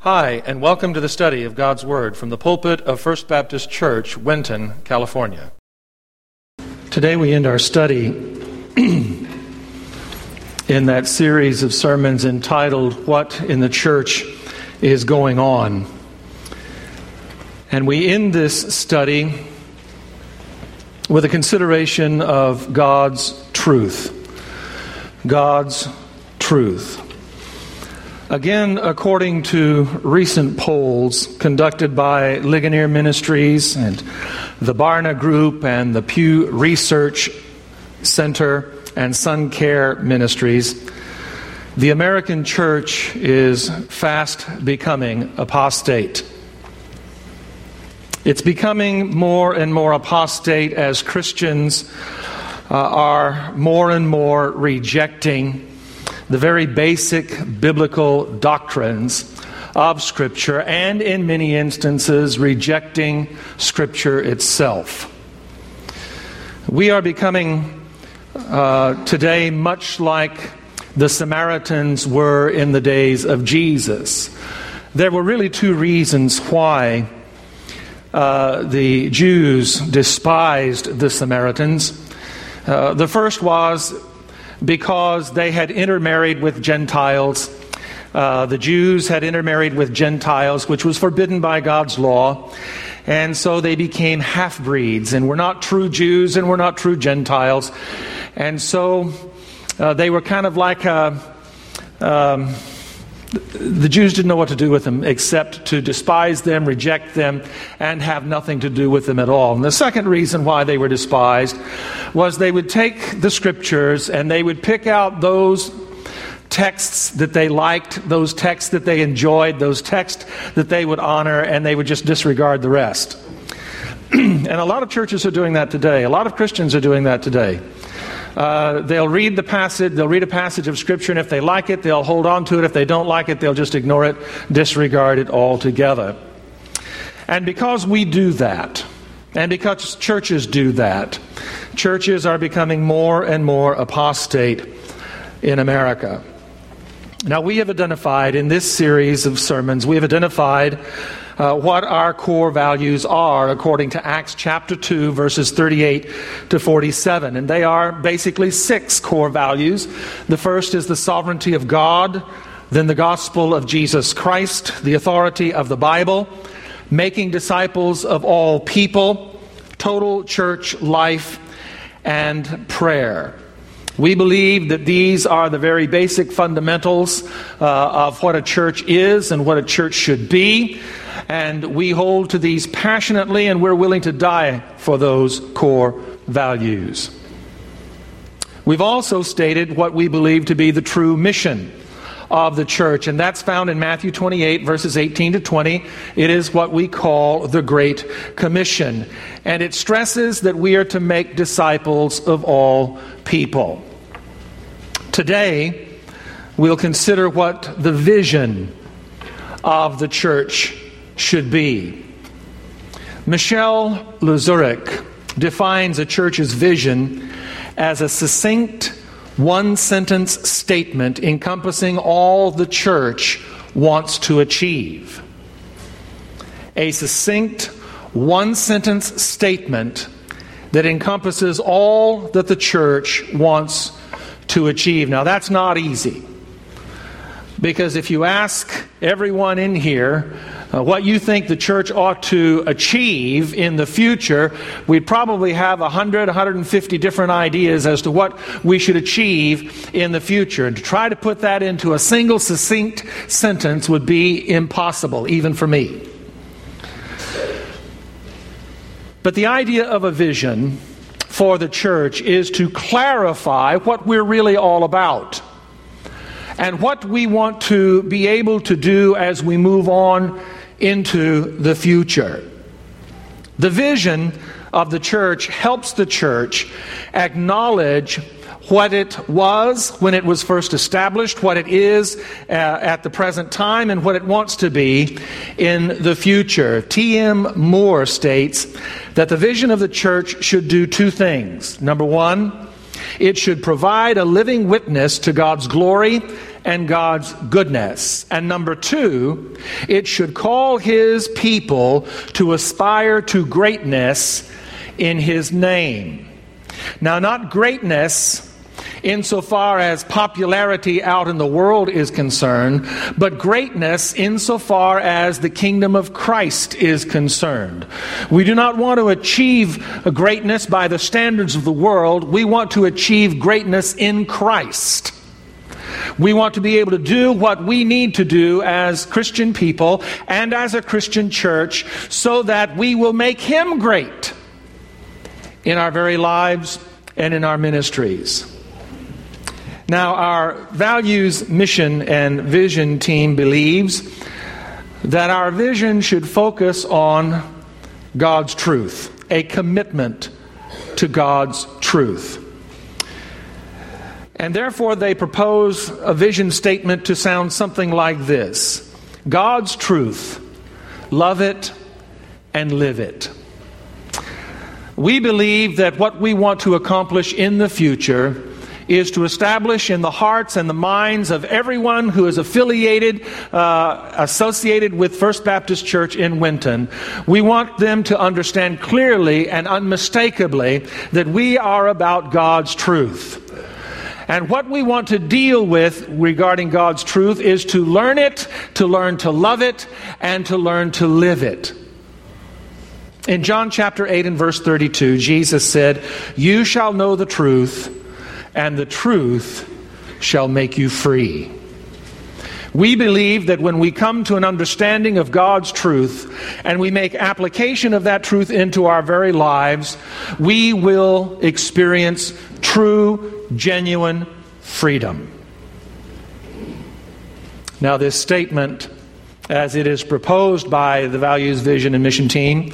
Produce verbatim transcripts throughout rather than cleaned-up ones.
Hi, and welcome to the study of God's Word from the pulpit of First Baptist Church, Winton, California. Today we end our study in that series of sermons entitled, What in the Church is Going On? And we end this study with a consideration of God's truth. God's truth. Again, according to recent polls conducted by Ligonier Ministries and the Barna Group and the Pew Research Center and Sun Care Ministries, the American church is fast becoming apostate. It's becoming more and more apostate as Christians uh, are more and more rejecting the very basic biblical doctrines of Scripture, and in many instances rejecting Scripture itself. We are becoming uh, today much like the Samaritans were in the days of Jesus. There were really two reasons why uh, the Jews despised the Samaritans. Uh, the first was because they had intermarried with Gentiles. Uh, the Jews had intermarried with Gentiles, which was forbidden by God's law. And so they became half-breeds and were not true Jews and were not true Gentiles. And so uh, they were kind of like a... Um, the Jews didn't know what to do with them except to despise them, reject them, and have nothing to do with them at all. And the second reason why they were despised was they would take the Scriptures and they would pick out those texts that they liked, those texts that they enjoyed, those texts that they would honor, and they would just disregard the rest. And a lot of churches are doing that today. A lot of Christians are doing that today. Uh, they'll read the passage, they'll read a passage of Scripture, and if they like it, they'll hold on to it. If they don't like it, they'll just ignore it, disregard it altogether. And because we do that, and because churches do that, churches are becoming more and more apostate in America. Now, we have identified in this series of sermons, we have identified Uh, what our core values are according to Acts chapter two, verses thirty-eight to forty-seven. And they are basically six core values. The first is the sovereignty of God, then the gospel of Jesus Christ, the authority of the Bible, making disciples of all people, total church life, and prayer. We believe that these are the very basic fundamentals uh, of what a church is and what a church should be. And we hold to these passionately, and we're willing to die for those core values. We've also stated what we believe to be the true mission of the church, and that's found in Matthew twenty-eight, verses eighteen to twenty. It is what we call the Great Commission, and it stresses that we are to make disciples of all people. Today, we'll consider what the vision of the church should be. Michel Luzuric defines a church's vision as a succinct, one-sentence statement encompassing all the church wants to achieve. A succinct, one-sentence statement that encompasses all that the church wants to achieve. Now, that's not easy, because if you ask everyone in here uh, what you think the church ought to achieve in the future, we'd probably have one hundred, one hundred fifty different ideas as to what we should achieve in the future. And to try to put that into a single succinct sentence would be impossible, even for me. But the idea of a vision for the church is to clarify what we're really all about and what we want to be able to do as we move on into the future. The vision of the church helps the church acknowledge what it was when it was first established, what it is uh, at the present time, and what it wants to be in the future. T M Moore states that the vision of the church should do two things. Number one, it should provide a living witness to God's glory and God's goodness. And number two, it should call His people to aspire to greatness in His name. Now, not greatness insofar as popularity out in the world is concerned, but greatness insofar as the kingdom of Christ is concerned. We do not want to achieve greatness by the standards of the world. We want to achieve greatness in Christ. We want to be able to do what we need to do as Christian people and as a Christian church so that we will make Him great in our very lives and in our ministries. Now, our values, mission, and vision team believes that our vision should focus on God's truth, a commitment to God's truth. And therefore, they propose a vision statement to sound something like this: God's truth, love it and live it. We believe that what we want to accomplish in the future is to establish in the hearts and the minds of everyone who is affiliated, uh, associated with First Baptist Church in Winton. We want them to understand clearly and unmistakably that we are about God's truth. And what we want to deal with regarding God's truth is to learn it, to learn to love it, and to learn to live it. In John chapter eight and verse thirty-two, Jesus said, "You shall know the truth, and the truth shall make you free." We believe that when we come to an understanding of God's truth and we make application of that truth into our very lives, we will experience true, genuine freedom. Now, this statement, as it is proposed by the Values, Vision, and Mission team,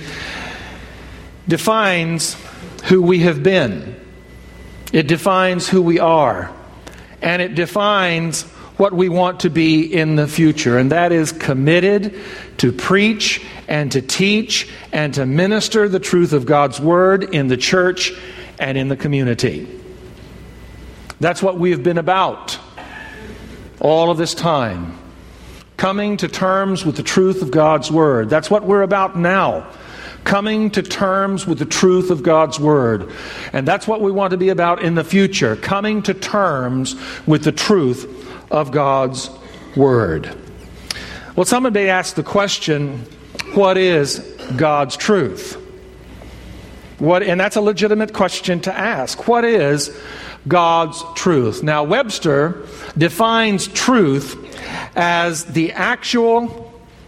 defines who we have been. It defines who we are, and it defines what we want to be in the future, and that is committed to preach and to teach and to minister the truth of God's Word in the church and in the community. That's what we have been about all of this time, coming to terms with the truth of God's Word. That's what we're about now. Coming to terms with the truth of God's Word. And that's what we want to be about in the future. Coming to terms with the truth of God's Word. Well, someone may ask the question, what is God's truth? What, and that's a legitimate question to ask. What is God's truth? Now, Webster defines truth as the actual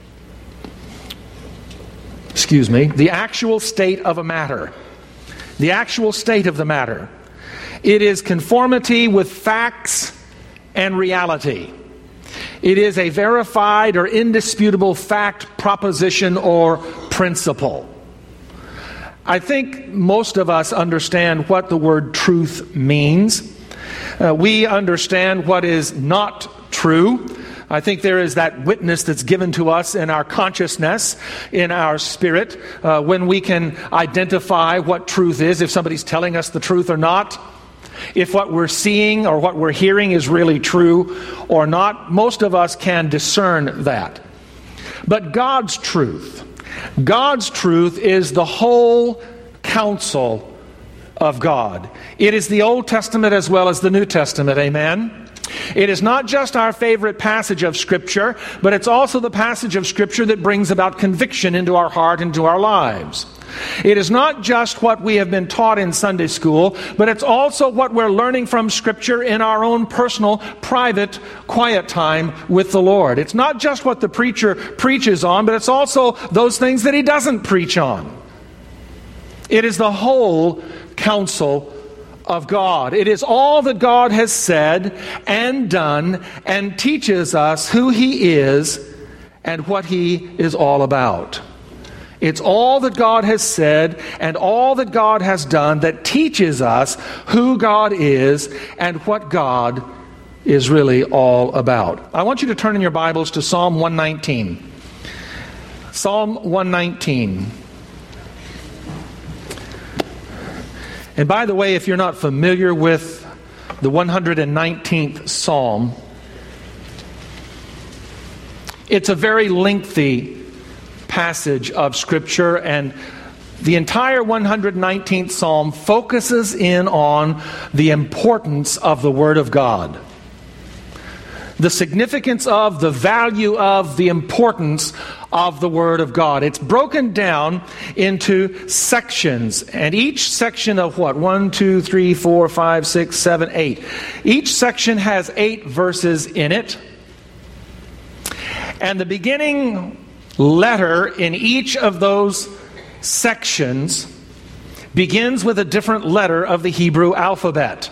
Excuse me, the actual state of a matter. The actual state of the matter. It is conformity with facts and reality. It is a verified or indisputable fact, proposition, or principle. I think most of us understand what the word truth means. Uh, we understand what is not true. I think there is that witness that's given to us in our consciousness, in our spirit, uh, when we can identify what truth is, if somebody's telling us the truth or not, if what we're seeing or what we're hearing is really true or not. Most of us can discern that. But God's truth, God's truth is the whole counsel of God. It is the Old Testament as well as the New Testament, amen? It is not just our favorite passage of Scripture, but it's also the passage of Scripture that brings about conviction into our heart, into our lives. It is not just what we have been taught in Sunday school, but it's also what we're learning from Scripture in our own personal, private, quiet time with the Lord. It's not just what the preacher preaches on, but it's also those things that he doesn't preach on. It is the whole counsel of God. It is all that God has said and done and teaches us who He is and what He is all about. It's all that God has said and all that God has done that teaches us who God is and what God is really all about. I want you to turn in your Bibles to Psalm one nineteen. Psalm one nineteen. And by the way, if you're not familiar with the one hundred nineteenth Psalm, It's a very lengthy passage of Scripture, and the entire one hundred nineteenth Psalm focuses in on the importance of the Word of God. The significance of, the value of, the importance of the Word of God. It's broken down into sections, and each section of what? One, two, three, four, five, six, seven, eight. Each section has eight verses in it. And the beginning letter in each of those sections begins with a different letter of the Hebrew alphabet.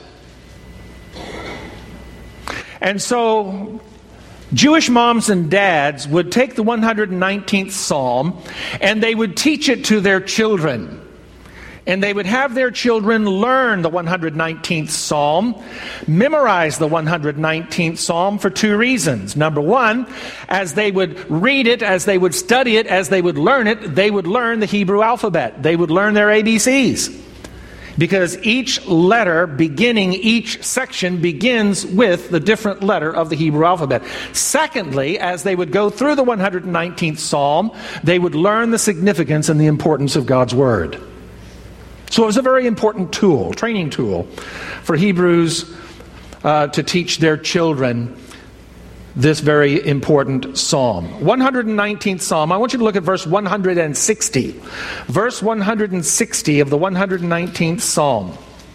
And so Jewish moms and dads would take the one hundred nineteenth Psalm and they would teach it to their children. And they would have their children learn the one hundred nineteenth Psalm, memorize the one hundred nineteenth Psalm for two reasons. Number one, as they would read it, as they would study it, as they would learn it, they would learn the Hebrew alphabet. They would learn their A B Cs. Because each letter beginning each section begins with the different letter of the Hebrew alphabet. Secondly, as they would go through the one hundred nineteenth Psalm, they would learn the significance and the importance of God's Word. So it was a very important tool, training tool, for Hebrews uh, to teach their children this very important psalm. one hundred nineteenth Psalm. I want you to look at verse one hundred sixty. Verse one hundred sixty of the one hundred nineteenth Psalm.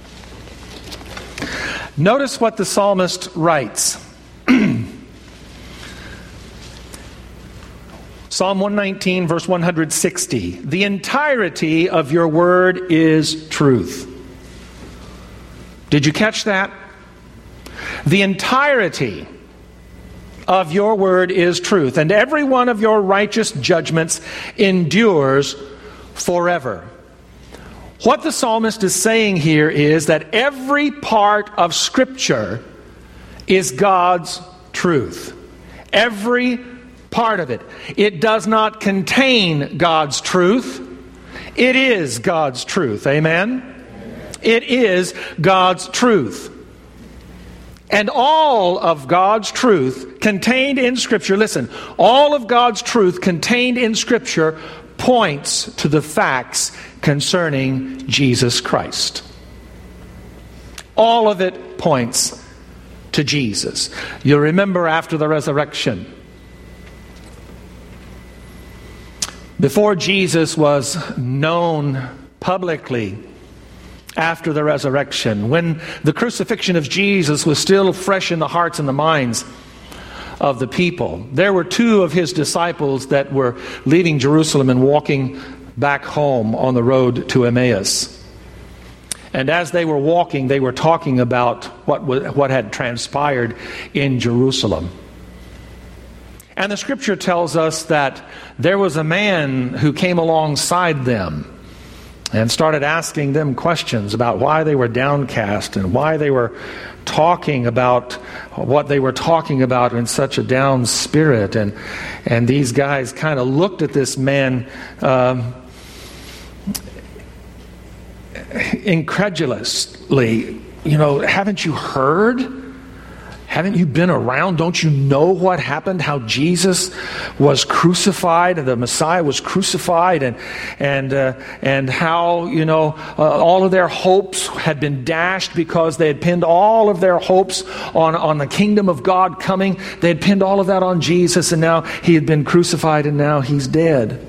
Notice what the psalmist writes. Psalm one nineteen, verse one hundred sixty. The entirety of your word is truth. Did you catch that? The entirety of your word is truth, and every one of your righteous judgments endures forever. What the psalmist is saying here is that every part of Scripture is God's truth. Every part of it. It does not contain God's truth. It is God's truth. Amen? It is God's truth. And all of God's truth contained in Scripture, listen, all of God's truth contained in Scripture points to the facts concerning Jesus Christ. All of it points to Jesus. You'll remember after the resurrection, before Jesus was known publicly, after the resurrection, when the crucifixion of Jesus was still fresh in the hearts and the minds of the people, there were two of his disciples that were leaving Jerusalem and walking back home on the road to Emmaus. And as they were walking, they were talking about what what had transpired in Jerusalem. And the Scripture tells us that there was a man who came alongside them and started asking them questions about why they were downcast and why they were talking about what they were talking about in such a down spirit. And and these guys kind of looked at this man um, incredulously. You know, haven't you heard? Haven't you been around? Don't you know what happened? How Jesus was crucified, and the Messiah was crucified, and and uh, and how, you know, uh, all of their hopes had been dashed because they had pinned all of their hopes on, on the kingdom of God coming. They had pinned all of that on Jesus, and now he had been crucified, and now he's dead.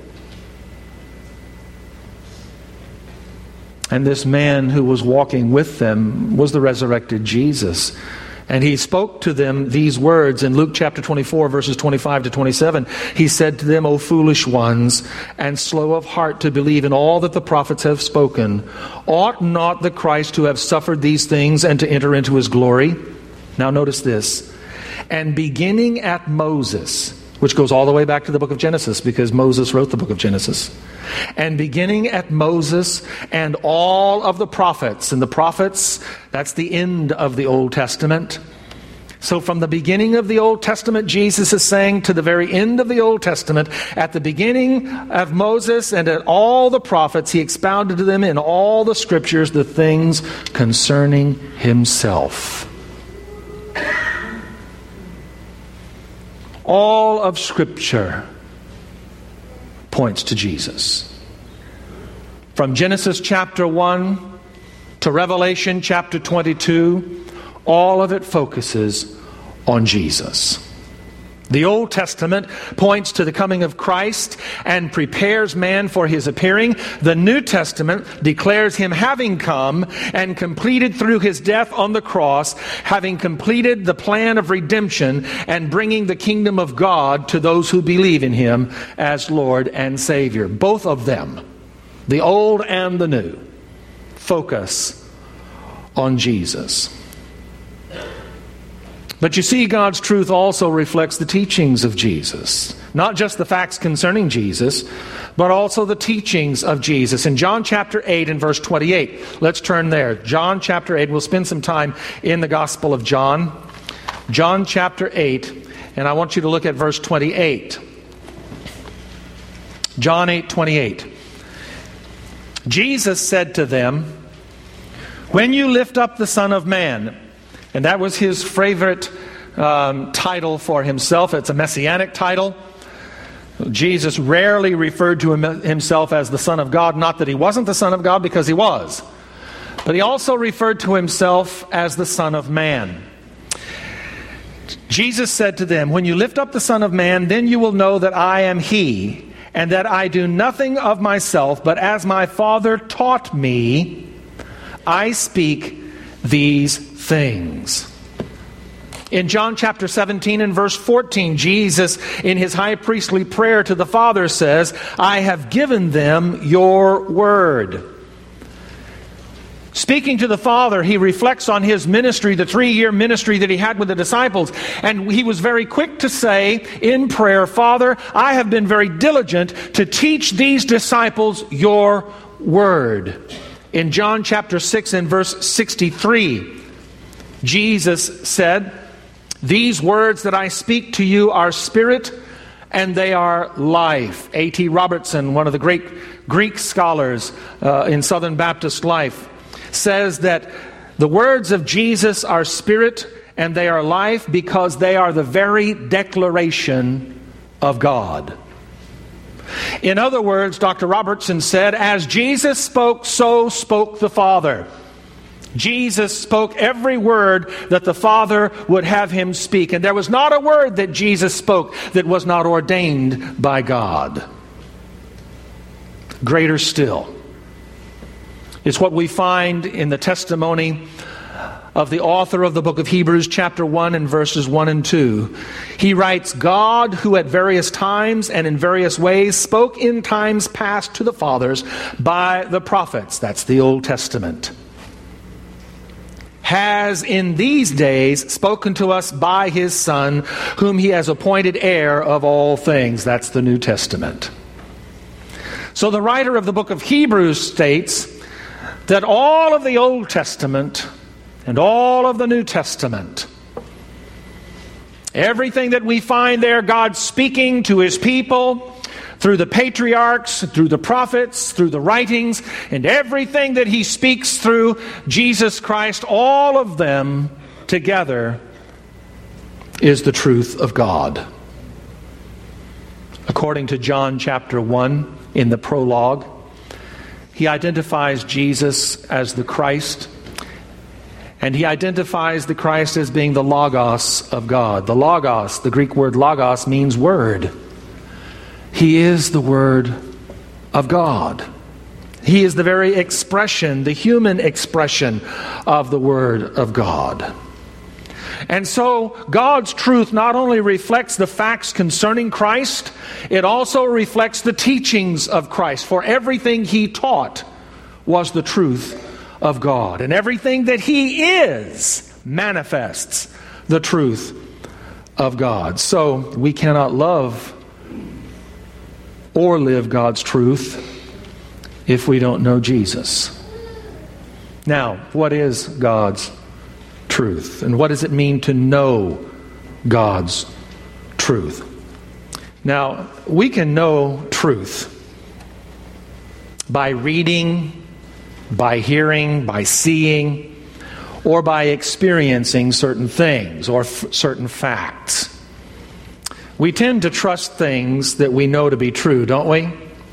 And this man who was walking with them was the resurrected Jesus. And he spoke to them these words in Luke chapter twenty-four, verses twenty-five to twenty-seven. He said to them, O foolish ones, and slow of heart to believe in all that the prophets have spoken. Ought not the Christ to have suffered these things and to enter into his glory? Now notice this. And beginning at Moses, which goes all the way back to the book of Genesis, because Moses wrote the book of Genesis. And beginning at Moses and all of the prophets, and the prophets, that's the end of the Old Testament. So from the beginning of the Old Testament, Jesus is saying, to the very end of the Old Testament, at the beginning of Moses and at all the prophets, he expounded to them in all the Scriptures the things concerning himself. All of Scripture points to Jesus. From Genesis chapter one to Revelation chapter twenty-two, all of it focuses on Jesus. The Old Testament points to the coming of Christ and prepares man for his appearing. The New Testament declares him having come and completed through his death on the cross, having completed the plan of redemption and bringing the kingdom of God to those who believe in him as Lord and Savior. Both of them, the Old and the New, focus on Jesus. But you see, God's truth also reflects the teachings of Jesus. Not just the facts concerning Jesus, but also the teachings of Jesus. In John chapter eight and verse twenty-eight, let's turn there. John chapter eight, we'll spend some time in the Gospel of John. John chapter eight, and I want you to look at verse twenty-eight. John eight twenty-eight. Jesus said to them, "When you lift up the Son of Man," and that was his favorite um, title for himself. It's a messianic title. Jesus rarely referred to him, himself as the Son of God. Not that he wasn't the Son of God, because he was. But he also referred to himself as the Son of Man. Jesus said to them, "When you lift up the Son of Man, then you will know that I am He, and that I do nothing of myself, but as my Father taught me, I speak these things." In John chapter seventeen and verse fourteen, Jesus, in his high priestly prayer to the Father, says, "I have given them your word." Speaking to the Father, he reflects on his ministry, the three-year ministry that he had with the disciples. And he was very quick to say in prayer, "Father, I have been very diligent to teach these disciples your word." In John chapter six and verse sixty-three, Jesus said, "These words that I speak to you are spirit and they are life." A T Robertson, one of the great Greek scholars uh, in Southern Baptist life, says that the words of Jesus are spirit and they are life because they are the very declaration of God. In other words, Doctor Robertson said, as Jesus spoke, so spoke the Father. Jesus spoke every word that the Father would have him speak. And there was not a word that Jesus spoke that was not ordained by God. Greater still is what we find in the testimony of the author of the book of Hebrews chapter one and verses one and two. He writes, "God, who at various times and in various ways spoke in times past to the fathers by the prophets," that's the Old Testament, "has in these days spoken to us by his Son, whom he has appointed heir of all things," that's the New Testament. So the writer of the book of Hebrews states that all of the Old Testament and all of the New Testament, everything that we find there, God speaking to his people through the patriarchs, through the prophets, through the writings, and everything that he speaks through Jesus Christ, all of them together is the truth of God. According to John chapter one, in the prologue, he identifies Jesus as the Christ. And he identifies the Christ as being the Logos of God. The Logos, the Greek word Logos, means word. He is the Word of God. He is the very expression, the human expression of the Word of God. And so God's truth not only reflects the facts concerning Christ, it also reflects the teachings of Christ. For everything he taught was the truth of God. And everything that he is manifests the truth of God. So we cannot love or live God's truth if we don't know Jesus. Now, what is God's truth? And what does it mean to know God's truth? Now, we can know truth by reading, by hearing, by seeing, or by experiencing certain things or f- certain facts. We tend to trust things that we know to be true, don't we?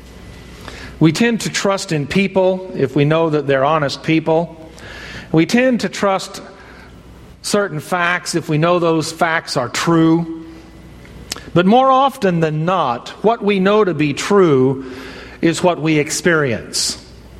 We tend to trust in people if we know that they're honest people. We tend to trust certain facts if we know those facts are true. But more often than not, what we know to be true is what we experience.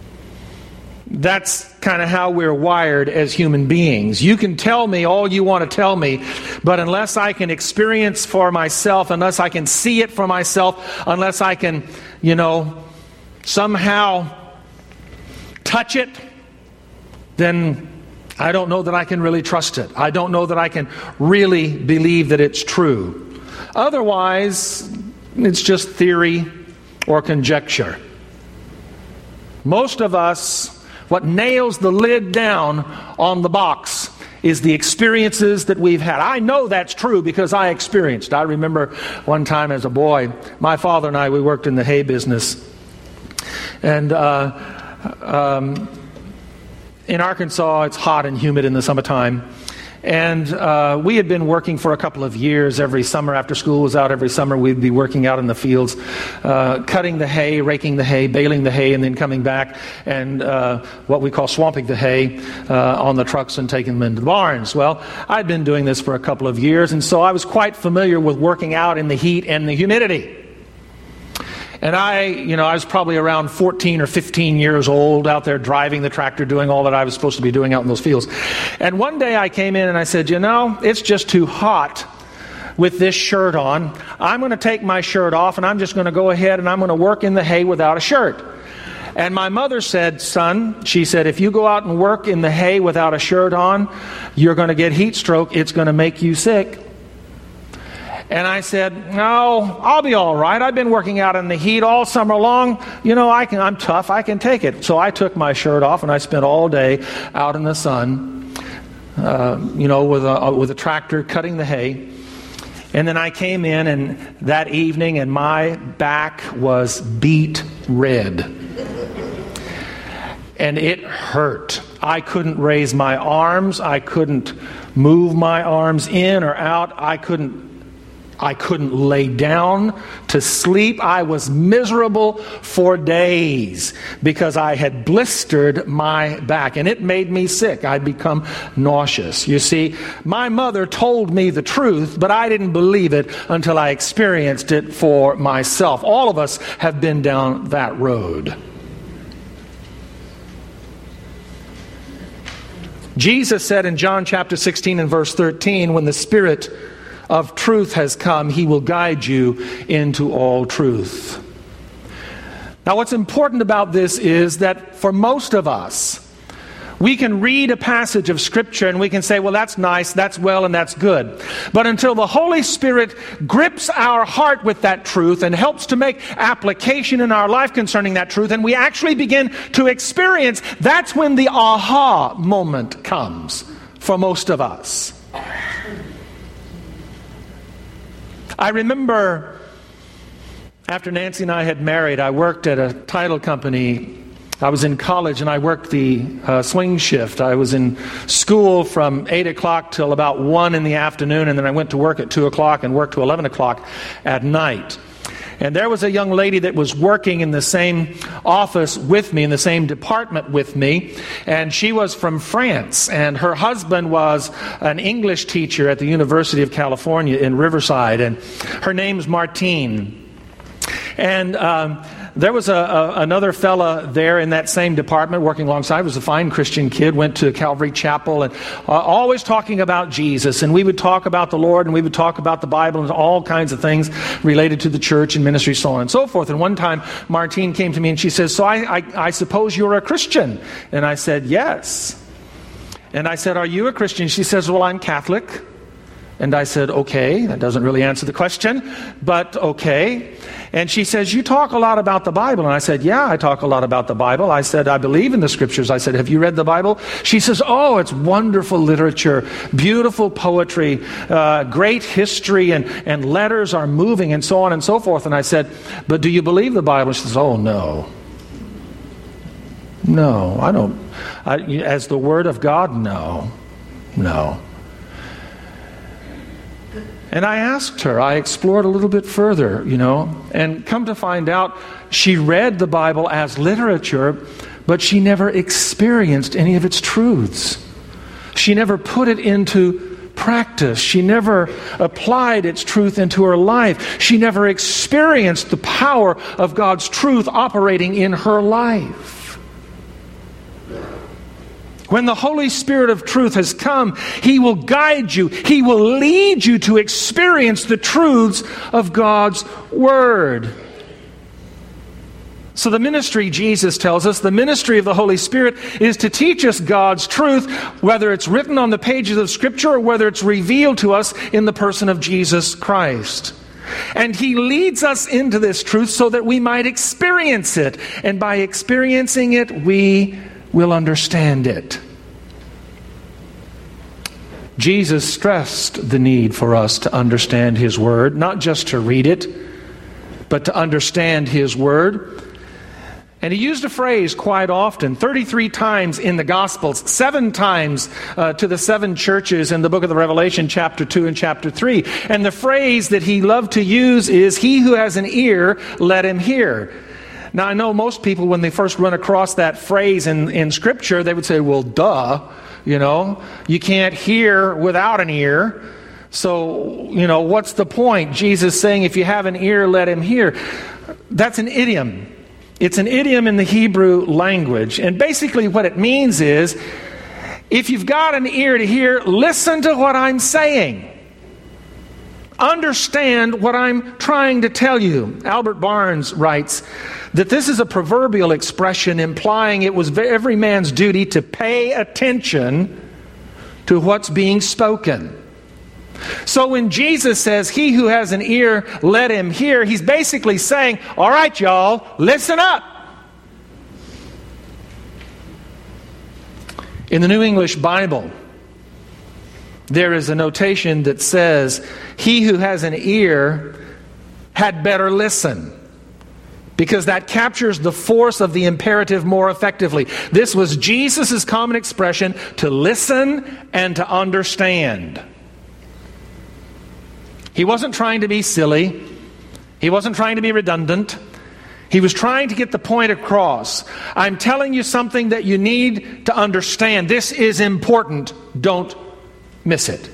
That's kind of how we're wired as human beings. You can tell me all you want to tell me, but unless I can experience for myself, unless I can see it for myself, unless I can, you know, somehow touch it, then I don't know that I can really trust it. I don't know that I can really believe that it's true. Otherwise, it's just theory or conjecture. Most of us, what nails the lid down on the box is the experiences that we've had. I know that's true because I experienced. I remember one time as a boy, my father and I, we worked in the hay business. And uh, um, in Arkansas, it's hot and humid in the summertime. And uh, we had been working for a couple of years. Every summer, after school was out, every summer we'd be working out in the fields, uh, cutting the hay, raking the hay, baling the hay, and then coming back and uh, what we call swamping the hay uh, on the trucks and taking them into the barns. Well, I'd been doing this for a couple of years, and so I was quite familiar with working out in the heat and the humidity. And I, you know, I was probably around fourteen or fifteen years old out there driving the tractor, doing all that I was supposed to be doing out in those fields. And one day I came in and I said, you know, it's just too hot with this shirt on. I'm going to take my shirt off and I'm just going to go ahead and I'm going to work in the hay without a shirt. And my mother said, son, she said, if you go out and work in the hay without a shirt on, you're going to get heat stroke. It's going to make you sick. And I said, no, I'll be all right. I've been working out in the heat all summer long. You know, I can, I'm tough. I can take it. So I took my shirt off and I spent all day out in the sun, uh, you know, with a, with a tractor cutting the hay. And then I came in and that evening and my back was beet red. And it hurt. I couldn't raise my arms. I couldn't move my arms in or out. I couldn't I couldn't lay down to sleep. I was miserable for days because I had blistered my back and it made me sick. I'd become nauseous. You see, my mother told me the truth, but I didn't believe it until I experienced it for myself. All of us have been down that road. Jesus said in John chapter sixteen and verse thirteen, when the Spirit of truth has come, He will guide you into all truth. Now, what's important about this is that for most of us, we can read a passage of Scripture and we can say, well, that's nice, that's well, and that's good. But until the Holy Spirit grips our heart with that truth and helps to make application in our life concerning that truth, and we actually begin to experience, that's when the aha moment comes for most of us. I remember after Nancy and I had married, I worked at a title company. I was in college and I worked the uh, swing shift. I was in school from eight o'clock till about one in the afternoon, and then I went to work at two o'clock and worked to eleven o'clock at night. And there was a young lady that was working in the same office with me, in the same department with me, and she was from France, and her husband was an English teacher at the University of California in Riverside, and her name's Martine. And um, there was a, a, another fella there in that same department working alongside. He was a fine Christian kid, went to Calvary Chapel, and uh, always talking about Jesus. And we would talk about the Lord, and we would talk about the Bible and all kinds of things related to the church and ministry, so on and so forth. And one time, Martine came to me and she says, so I, I, I suppose you're a Christian? And I said, yes. And I said, are you a Christian? She says, well, I'm Catholic. And I said, okay, that doesn't really answer the question, but okay. And she says, you talk a lot about the Bible. And I said, yeah, I talk a lot about the Bible. I said, I believe in the Scriptures. I said, have you read the Bible? She says, oh, it's wonderful literature, beautiful poetry, uh, great history, and, and letters are moving, and so on and so forth. And I said, but do you believe the Bible? She says, oh, no. No, I don't. I, as the Word of God, no. No. And I asked her, I explored a little bit further, you know, and come to find out she read the Bible as literature, but she never experienced any of its truths. She never put it into practice. She never applied its truth into her life. She never experienced the power of God's truth operating in her life. When the Holy Spirit of truth has come, He will guide you. He will lead you to experience the truths of God's Word. So the ministry, Jesus tells us, the ministry of the Holy Spirit is to teach us God's truth, whether it's written on the pages of Scripture or whether it's revealed to us in the person of Jesus Christ. And He leads us into this truth so that we might experience it. And by experiencing it, we will understand it. Jesus stressed the need for us to understand His Word, not just to read it, but to understand His Word. And He used a phrase quite often, thirty-three times in the Gospels, seven times uh, to the seven churches in the book of the Revelation, chapter two and chapter three. And the phrase that He loved to use is, "He who has an ear, let him hear." Now, I know most people, when they first run across that phrase in, in Scripture, they would say, well, duh, you know, you can't hear without an ear. So, you know, what's the point? Jesus saying, if you have an ear, let him hear. That's an idiom. It's an idiom in the Hebrew language. And basically what it means is, if you've got an ear to hear, listen to what I'm saying. Understand what I'm trying to tell you. Albert Barnes writes that this is a proverbial expression implying it was every man's duty to pay attention to what's being spoken. So when Jesus says, "He who has an ear, let him hear," He's basically saying, all right, y'all, listen up. In the New English Bible, there is a notation that says, "He who has an ear had better listen," because that captures the force of the imperative more effectively. This was Jesus' common expression to listen and to understand. He wasn't trying to be silly. He wasn't trying to be redundant. He was trying to get the point across. I'm telling you something that you need to understand. This is important. Don't miss it.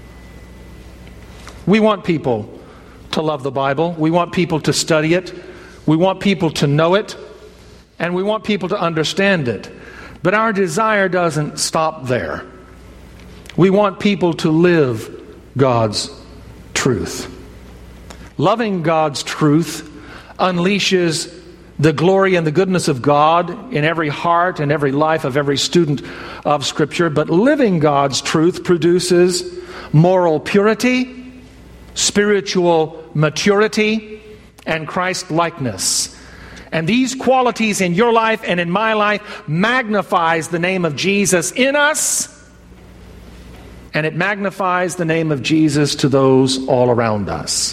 We want people to love the Bible. We want people to study it. We want people to know it. And we want people to understand it. But our desire doesn't stop there. We want people to live God's truth. Loving God's truth unleashes the glory and the goodness of God in every heart and every life of every student of Scripture. But living God's truth produces moral purity, spiritual maturity, and Christ-likeness. And these qualities in your life and in my life magnifies the name of Jesus in us, and it magnifies the name of Jesus to those all around us.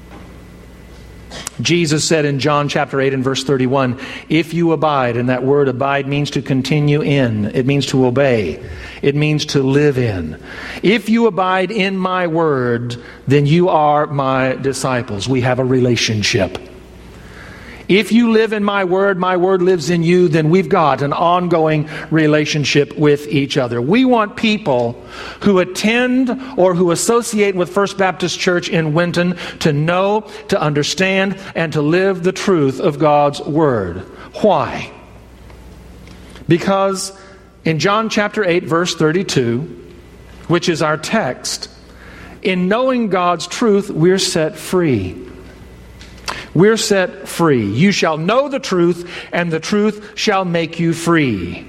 Jesus said in John chapter eight and verse thirty-one, "If you abide," and that word abide means to continue in. It means to obey. It means to live in. "If you abide in my word, then you are my disciples." We have a relationship. If you live in my word, my word lives in you, then we've got an ongoing relationship with each other. We want people who attend or who associate with First Baptist Church in Winton to know, to understand, and to live the truth of God's word. Why? Because in John chapter eight, verse thirty-two, which is our text, in knowing God's truth, we're set free. We're set free. "You shall know the truth, and the truth shall make you free."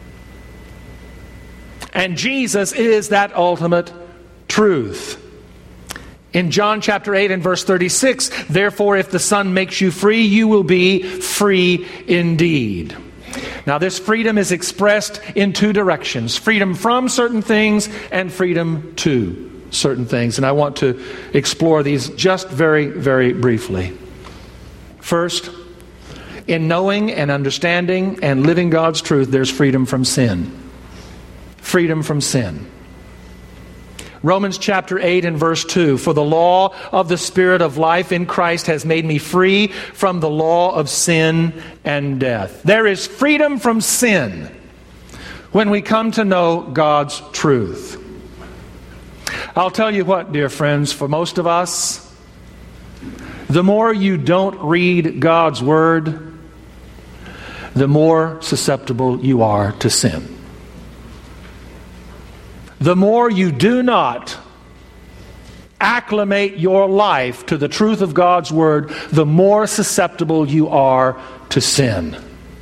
And Jesus is that ultimate truth. In John chapter eight and verse thirty-six, "Therefore, if the Son makes you free, you will be free indeed." Now, this freedom is expressed in two directions: freedom from certain things and freedom to certain things. And I want to explore these just very, very briefly. First, in knowing and understanding and living God's truth, there's freedom from sin. Freedom from sin. Romans chapter eight and verse two, for the law of the Spirit of life in Christ has made me free from the law of sin and death. There is freedom from sin when we come to know God's truth. I'll tell you what, dear friends, for most of us, the more you don't read God's Word, the more susceptible you are to sin. The more you do not acclimate your life to the truth of God's Word, the more susceptible you are to sin.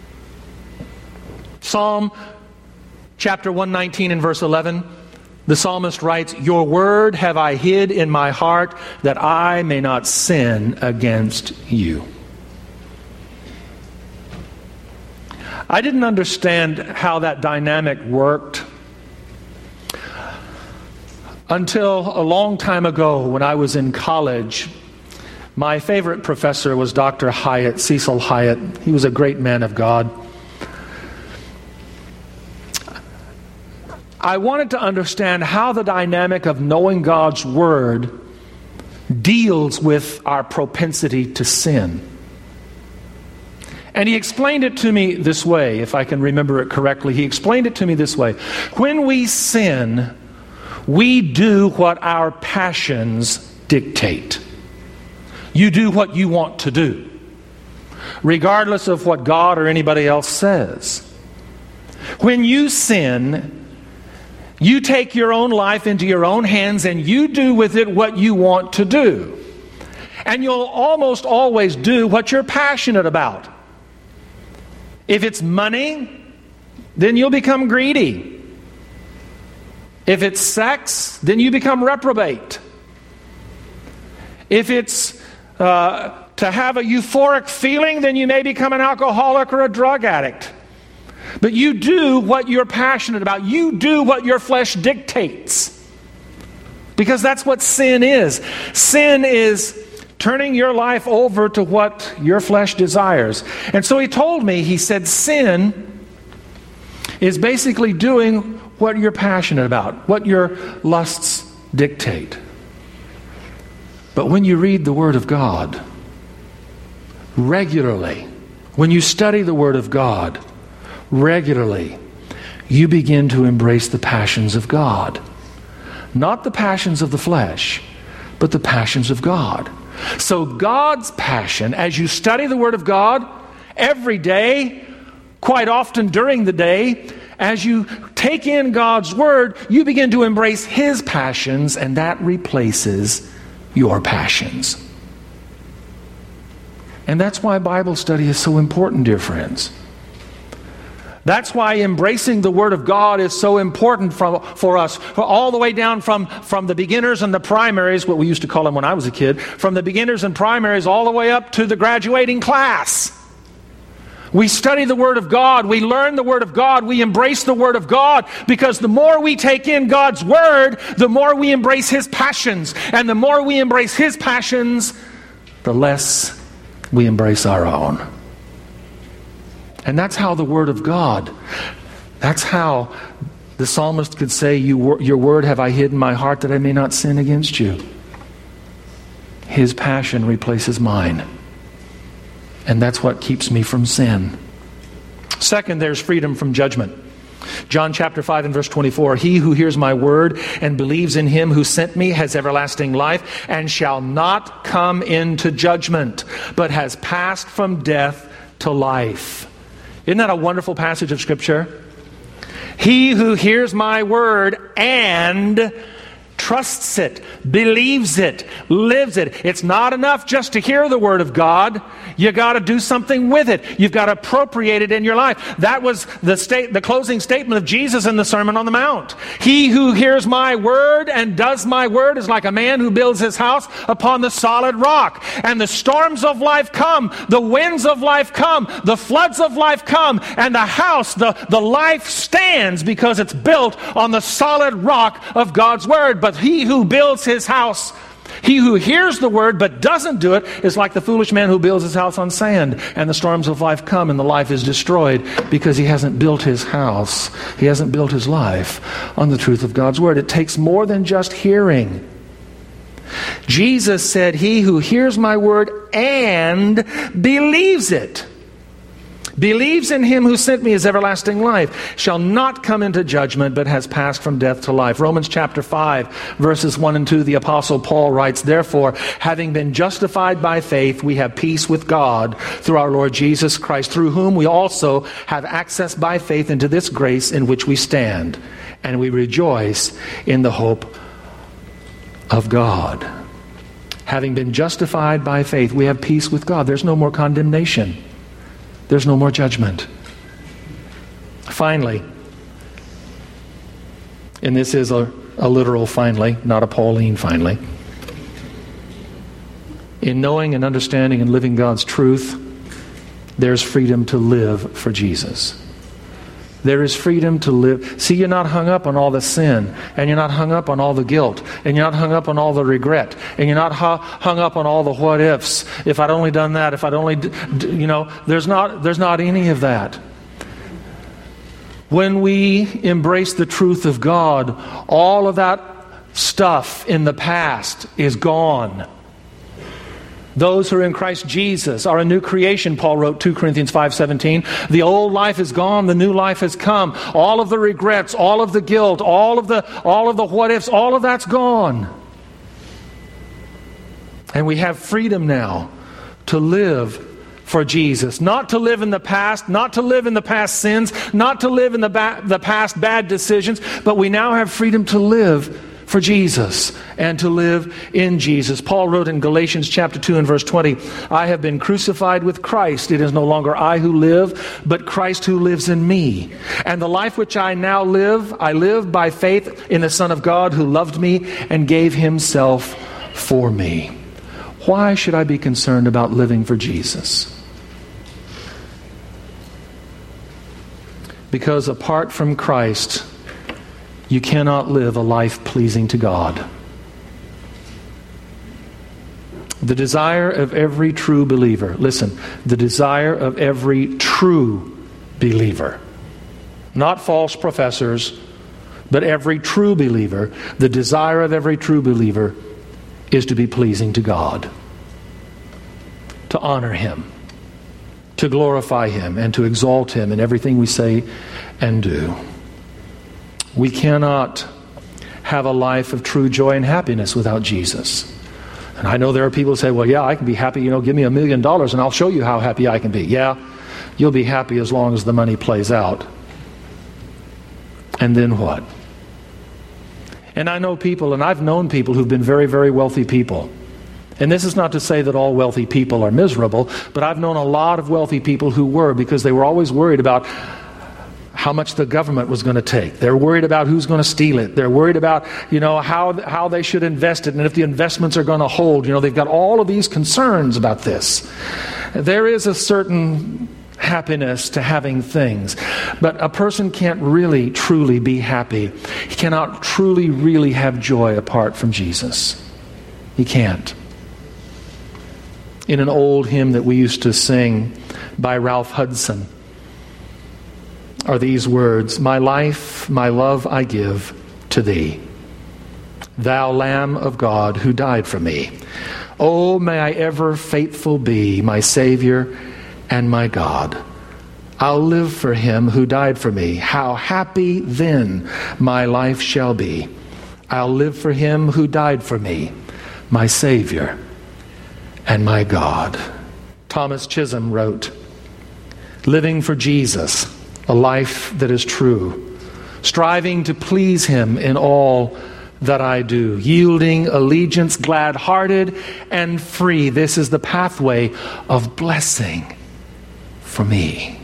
Psalm chapter one nineteen and verse eleven, the psalmist writes, "Your word have I hid in my heart, that I may not sin against you." I didn't understand how that dynamic worked until a long time ago when I was in college. My favorite professor was Doctor Hyatt, Cecil Hyatt. He was a great man of God. I wanted to understand how the dynamic of knowing God's Word deals with our propensity to sin. And he explained it to me this way, if I can remember it correctly. He explained it to me this way. When we sin, we do what our passions dictate. You do what you want to do, regardless of what God or anybody else says. When you sin, you take your own life into your own hands and you do with it what you want to do. And you'll almost always do what you're passionate about. If it's money, then you'll become greedy. If it's sex, then you become reprobate. If it's uh, to have a euphoric feeling, then you may become an alcoholic or a drug addict. But you do what you're passionate about. You do what your flesh dictates. Because that's what sin is. Sin is turning your life over to what your flesh desires. And so he told me, he said, sin is basically doing what you're passionate about, what your lusts dictate. But when you read the Word of God regularly, when you study the Word of God regularly, you begin to embrace the passions of God. Not the passions of the flesh, but the passions of God. So God's passion, as you study the Word of God every day, quite often during the day, as you take in God's Word, you begin to embrace His passions, and that replaces your passions. And that's why Bible study is so important, dear friends. That's why embracing the Word of God is so important for, for us, for all the way down from, from the beginners and the primaries, what we used to call them when I was a kid, from the beginners and primaries all the way up to the graduating class. We study the Word of God, we learn the Word of God, we embrace the Word of God, because the more we take in God's Word, the more we embrace His passions. And the more we embrace His passions, the less we embrace our own. And that's how the Word of God, that's how the psalmist could say, you, your word have I hid in my heart that I may not sin against you. His passion replaces mine. And that's what keeps me from sin. Second, there's freedom from judgment. John chapter five and verse twenty-four, he who hears my word and believes in him who sent me has everlasting life and shall not come into judgment, but has passed from death to life. Isn't that a wonderful passage of Scripture? He who hears my word and trusts it, believes it, lives it. It's not enough just to hear the Word of God. You got to do something with it. You've got to appropriate it in your life. That was the state, the closing statement of Jesus in the Sermon on the Mount. He who hears my word and does my word is like a man who builds his house upon the solid rock. And the storms of life come, the winds of life come, the floods of life come, and the house, the, the life stands because it's built on the solid rock of God's word. But he who builds his house He who hears the word but doesn't do it is like the foolish man who builds his house on sand, and the storms of life come and the life is destroyed because he hasn't built his house. He hasn't built his life on the truth of God's word. It takes more than just hearing. Jesus said, he who hears my word and believes it, believes in him who sent me as everlasting life, shall not come into judgment, but has passed from death to life. Romans chapter five, verses one and two, the Apostle Paul writes, therefore, having been justified by faith, we have peace with God through our Lord Jesus Christ, through whom we also have access by faith into this grace in which we stand, and we rejoice in the hope of God. Having been justified by faith, we have peace with God. There's no more condemnation. There's no more judgment. Finally, and this is a, a literal finally, not a Pauline finally, in knowing and understanding and living God's truth, there's freedom to live for Jesus. There is freedom to live. See, you're not hung up on all the sin, and you're not hung up on all the guilt, and you're not hung up on all the regret, and you're not hu- hung up on all the what ifs. If I'd only done that, if I'd only, d- d- you know, there's not, there's not any of that. When we embrace the truth of God, all of that stuff in the past is gone. Those who are in Christ Jesus are a new creation, Paul wrote, two Corinthians five seventeen. The old life is gone, the new life has come. All of the regrets, all of the guilt, all of the all of the what ifs, all of that's gone. And we have freedom now to live for Jesus. Not to live in the past, not to live in the past sins, not to live in the, ba- the past bad decisions, but we now have freedom to live for Jesus and to live in Jesus. Paul wrote in Galatians chapter two and verse twenty, I have been crucified with Christ. It is no longer I who live, but Christ who lives in me. And the life which I now live, I live by faith in the Son of God who loved me and gave himself for me. Why should I be concerned about living for Jesus? Because apart from Christ, you cannot live a life pleasing to God. The desire of every true believer, listen, the desire of every true believer, not false professors, but every true believer, the desire of every true believer is to be pleasing to God, to honor him, to glorify him, and to exalt him in everything we say and do. We cannot have a life of true joy and happiness without Jesus. And I know there are people who say, well, yeah, I can be happy, you know, give me a million dollars and I'll show you how happy I can be. Yeah, you'll be happy as long as the money plays out. And then what? And I know people, and I've known people who've been very, very wealthy people. And this is not to say that all wealthy people are miserable, but I've known a lot of wealthy people who were, because they were always worried about how much the government was going to take. They're worried about who's going to steal it. They're worried about, you know, how how they should invest it, and if the investments are going to hold. You know, they've got all of these concerns about this. There is a certain happiness to having things, but a person can't really, truly be happy. He cannot truly, really have joy apart from Jesus. He can't. In an old hymn that we used to sing by Ralph Hudson, are these words, my life, my love I give to thee, thou Lamb of God who died for me. Oh, may I ever faithful be, my Savior and my God. I'll live for him who died for me. How happy then my life shall be. I'll live for him who died for me, my Savior and my God. Thomas Chisholm wrote, living for Jesus, a life that is true, striving to please him in all that I do, yielding allegiance, glad-hearted and free. This is the pathway of blessing for me.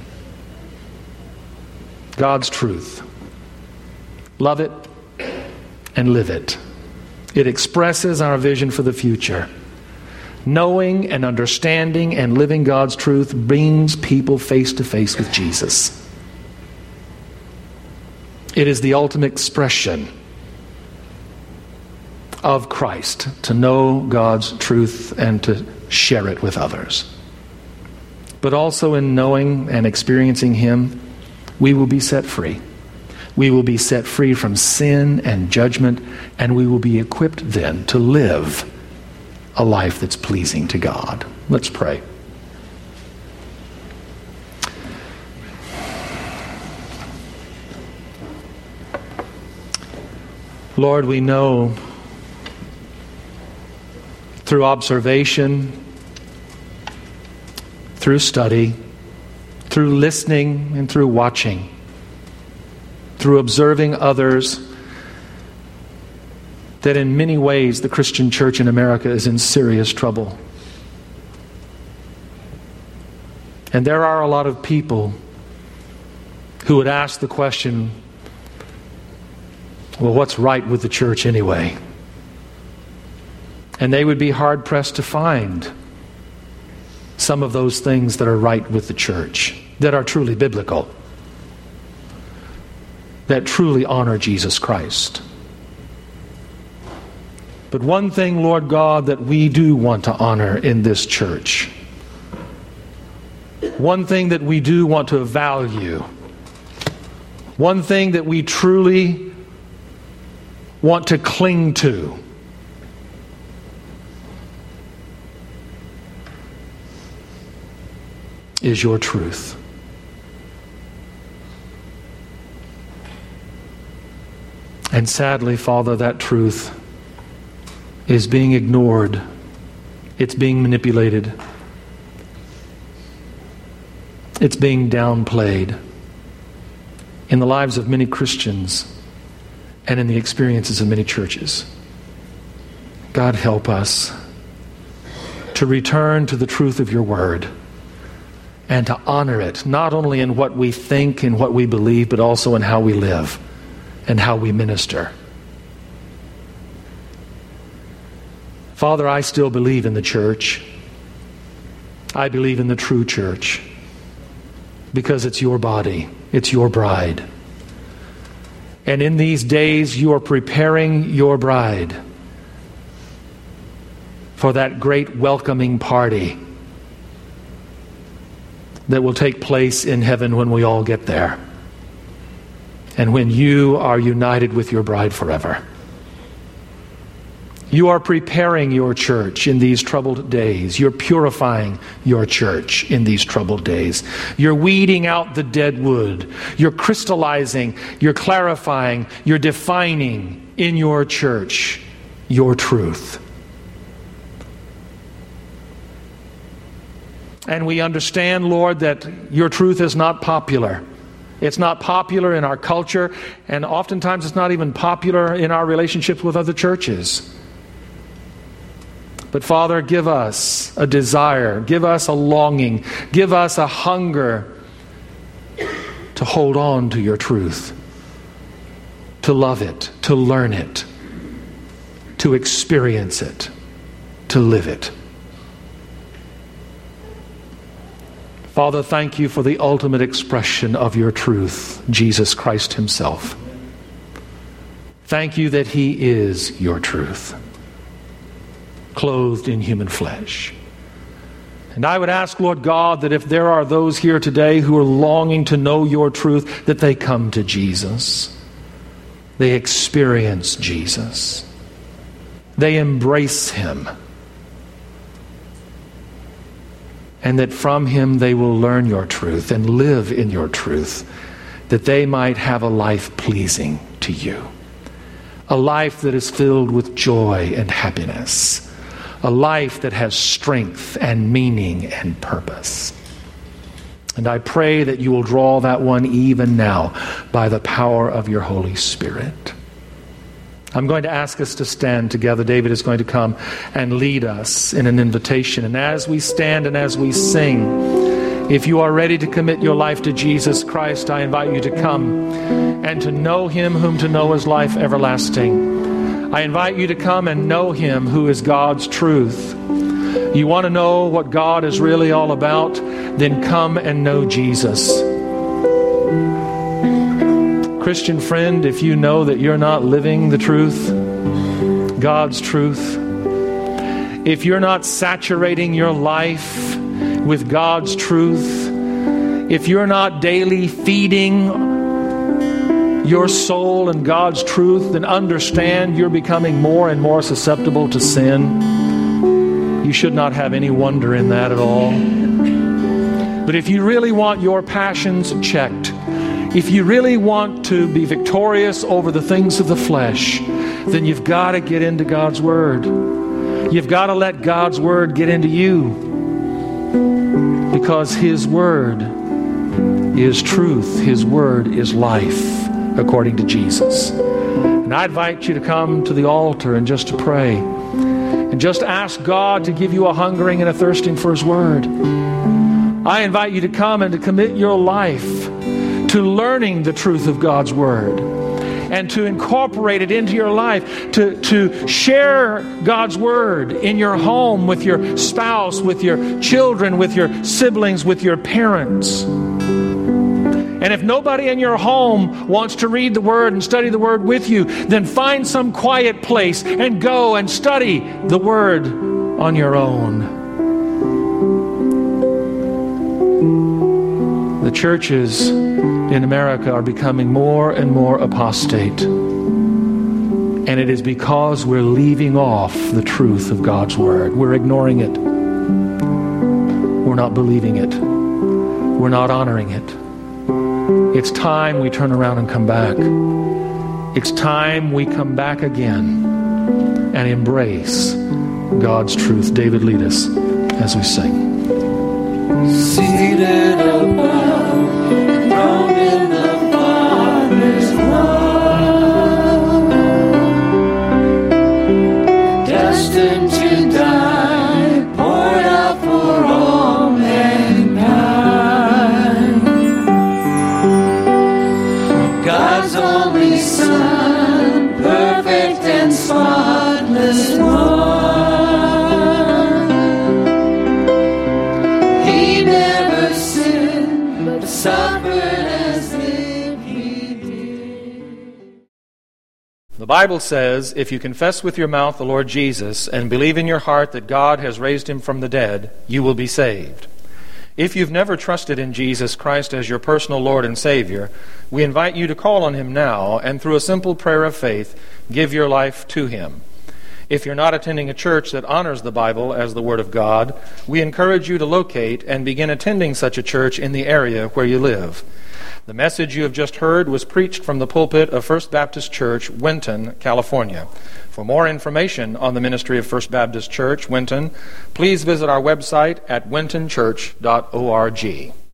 God's truth. Love it and live it. It expresses our vision for the future. Knowing and understanding and living God's truth brings people face to face with Jesus. It is the ultimate expression of Christ, to know God's truth and to share it with others. But also in knowing and experiencing Him, we will be set free. We will be set free from sin and judgment, and we will be equipped then to live a life that's pleasing to God. Let's pray. Lord, we know through observation, through study, through listening and through watching, through observing others, that in many ways the Christian church in America is in serious trouble. And there are a lot of people who would ask the question, well, what's right with the church anyway? And they would be hard-pressed to find some of those things that are right with the church, that are truly biblical, that truly honor Jesus Christ. But one thing, Lord God, that we do want to honor in this church, one thing that we do want to value, one thing that we truly want to cling to, is your truth. And sadly, Father, that truth is being ignored. It's being manipulated. It's being downplayed in the lives of many Christians and in the experiences of many churches. God, help us to return to the truth of your word and to honor it, not only in what we think and what we believe, but also in how we live and how we minister. Father, I still believe in the church. I believe in the true church because it's your body, it's your bride. And in these days, you are preparing your bride for that great welcoming party that will take place in heaven when we all get there, and when you are united with your bride forever. You are preparing your church in these troubled days. You're purifying your church in these troubled days. You're weeding out the dead wood. You're crystallizing, you're clarifying, you're defining in your church your truth. And we understand, Lord, that your truth is not popular. It's not popular in our culture, and oftentimes it's not even popular in our relationships with other churches. But Father, give us a desire, give us a longing, give us a hunger to hold on to your truth, to love it, to learn it, to experience it, to live it. Father, thank you for the ultimate expression of your truth, Jesus Christ himself. Thank you that he is your truth, clothed in human flesh. And I would ask, Lord God, that if there are those here today who are longing to know your truth, that they come to Jesus. They experience Jesus. They embrace him. And that from him they will learn your truth and live in your truth, that they might have a life pleasing to you. A life that is filled with joy and happiness. A life that has strength and meaning and purpose. And I pray that you will draw that one even now by the power of your Holy Spirit. I'm going to ask us to stand together. David is going to come and lead us in an invitation. And as we stand and as we sing, if you are ready to commit your life to Jesus Christ, I invite you to come and to know him whom to know is life everlasting. I invite you to come and know him who is God's truth. You want to know what God is really all about? Then come and know Jesus. Christian friend, if you know that you're not living the truth, God's truth, if you're not saturating your life with God's truth, if you're not daily feeding your soul and God's truth, then understand you're becoming more and more susceptible to sin. You should not have any wonder in that at all. But if you really want your passions checked, if you really want to be victorious over the things of the flesh, then you've got to get into God's Word. You've got to let God's Word get into you, because His Word is truth. His Word is life, according to Jesus. And I invite you to come to the altar and just to pray and just ask God to give you a hungering and a thirsting for His Word. I invite you to come and to commit your life to learning the truth of God's Word and to incorporate it into your life, to, to share God's Word in your home with your spouse, with your children, with your siblings, with your parents. And if nobody in your home wants to read the Word and study the Word with you, then find some quiet place and go and study the Word on your own. The churches in America are becoming more and more apostate. And it is because we're leaving off the truth of God's Word. We're ignoring it. We're not believing it. We're not honoring it. It's time we turn around and come back. It's time we come back again and embrace God's truth. David, lead us as we sing. Seated above, enthroned in the Father's love, destined to die, poured out for all mankind. God's only Son, perfect and spotless one. The Bible says, if you confess with your mouth the Lord Jesus and believe in your heart that God has raised Him from the dead, you will be saved. If you've never trusted in Jesus Christ as your personal Lord and Savior, we invite you to call on Him now and through a simple prayer of faith, give your life to Him. If you're not attending a church that honors the Bible as the Word of God, we encourage you to locate and begin attending such a church in the area where you live. The message you have just heard was preached from the pulpit of First Baptist Church, Winton, California. For more information on the ministry of First Baptist Church, Winton, please visit our website at winton church dot org.